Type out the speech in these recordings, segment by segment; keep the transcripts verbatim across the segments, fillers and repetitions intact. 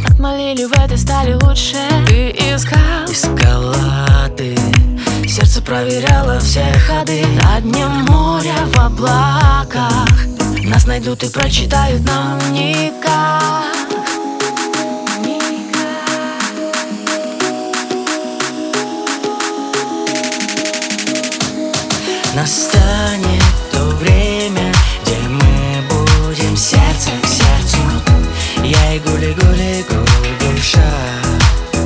отмолили, в этой стали лучше. Ты искал, искала ты, сердце проверяло все ходы. на дне моря в облаках нас найдут и прочитают нам никак. Настанет то время, где мы будем сердце к сердцу. Я и гули-гули, гуль-гульшат.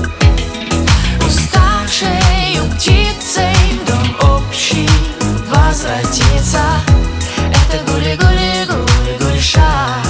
уставшей птицей в дом общий возвратиться. Это гули-гули, гуль-гульшат.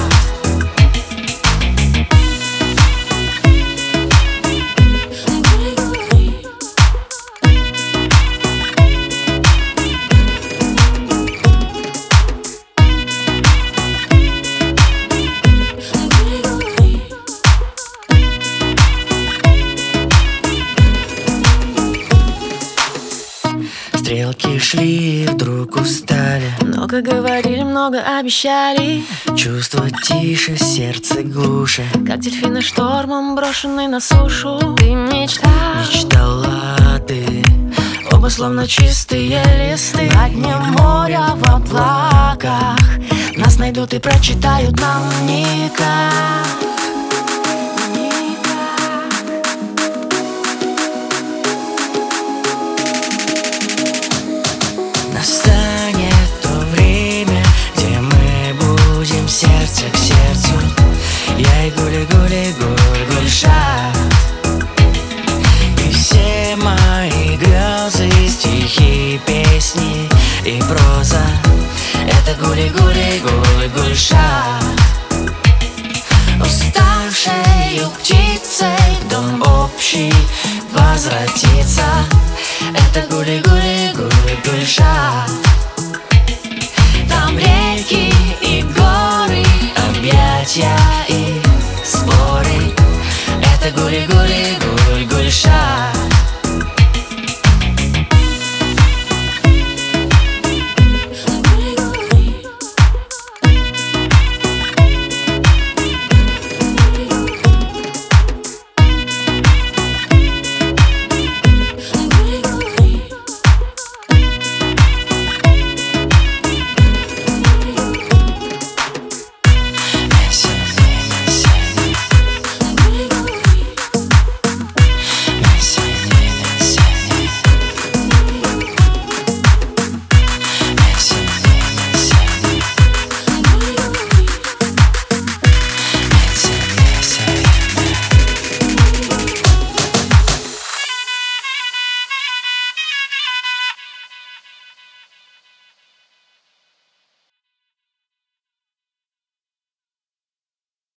Стрелки шли, вдруг устали. Много говорили, много обещали. Чувство тише, сердце глуше. Как дельфины штормом, брошенный на сушу. Ты мечтал, мечтала ты. оба словно чистые листы. На дне моря в облаках нас найдут и прочитают нам никак. Настанет то время, где мы будем сердце к сердцу. Я и гули-гули, гуль-гульшат. И все мои грезы, стихи, песни и проза — это гули-гули, гуль-гульшат. Уставшей птицей в дом общий возвратиться — это гули-гули, гуль-гульшат. Там реки и горы, объятия и споры — это гули-гули, гуль-гульшат.